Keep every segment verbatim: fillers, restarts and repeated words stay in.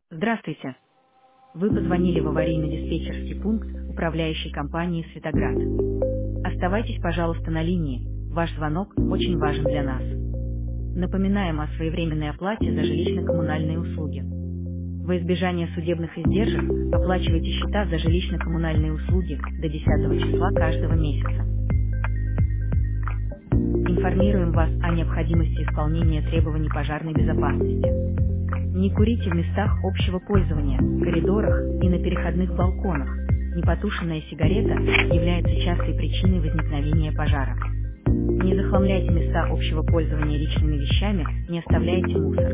Здравствуйте. Вы позвонили в аварийно-диспетчерский пункт управляющей компании «Светоград». Оставайтесь, пожалуйста, на линии. Ваш звонок очень важен для нас. Напоминаем о своевременной оплате за жилищно-коммунальные услуги. Во избежание судебных издержек оплачивайте счета за жилищно-коммунальные услуги до десятого числа каждого месяца. Информируем вас о необходимости исполнения требований пожарной безопасности. Не курите в местах общего пользования, коридорах и на переходных балконах. Непотушенная сигарета является частой причиной возникновения пожара. Не захламляйте места общего пользования личными вещами, не оставляйте мусор.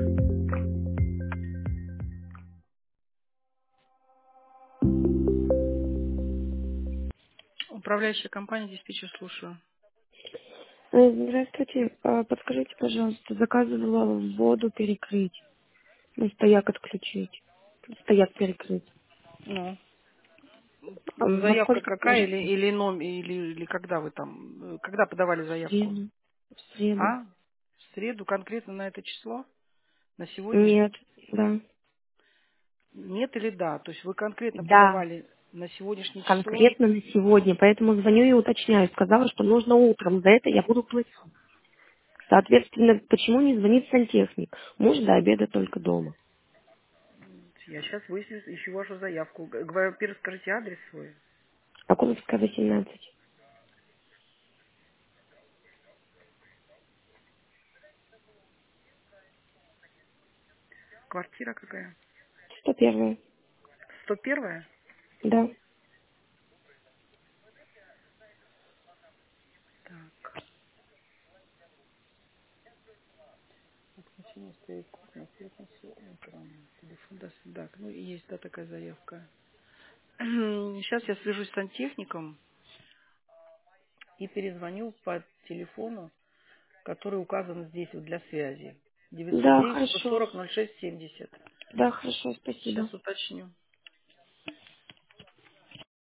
Управляющая компания диспетчер, слушаю. Э, Здравствуйте. А, Подскажите, пожалуйста, заказывала воду перекрыть, ну, стояк отключить, стояк перекрыть. Ну, А во заявка сколько какая или, сможете? или, ном, или, или когда вы там, э, когда подавали В заявку? среду. В среду. А? В среду конкретно на это число? На сегодня? Нет, да. Нет или да? То есть вы конкретно Да, подавали на сегодняшнее число? конкретно на сегодня, поэтому звоню и уточняю. Сказала, что нужно утром, за это я буду платить. Соответственно, почему не звонит сантехник? Муж до обеда только дома. Я сейчас выясню, ищу вашу заявку. Г- Говорю, во-первых, скажите адрес свой. Окуловская, восемнадцать. Квартира какая? сто первое. Сто первая. Да. Так. Отключение стояков на пятницу утром. Телефон до свидания. Ну, и есть, да, такая заявка. Сейчас я свяжусь с сантехником и перезвоню по телефону, который указан здесь вот для связи. девятьсот Да, девять сто хорошо. сорок ноль шесть семьдесят. Да, хорошо, спасибо. Сейчас уточню.